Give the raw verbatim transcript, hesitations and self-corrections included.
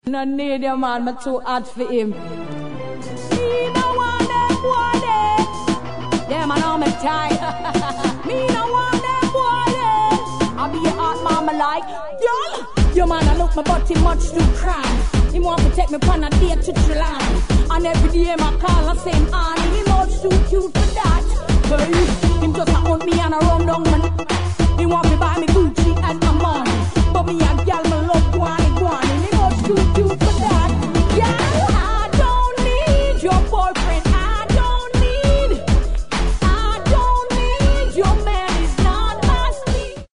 No need your man, I'm too hard for him. Me no want them boy there. Yeah, man, I'm tight. Me no want them boy there. I be a hot mama like, y'all. Your man, I look my body much too cry. He want to take me on a date to July. And every day my call, I say him on. He knows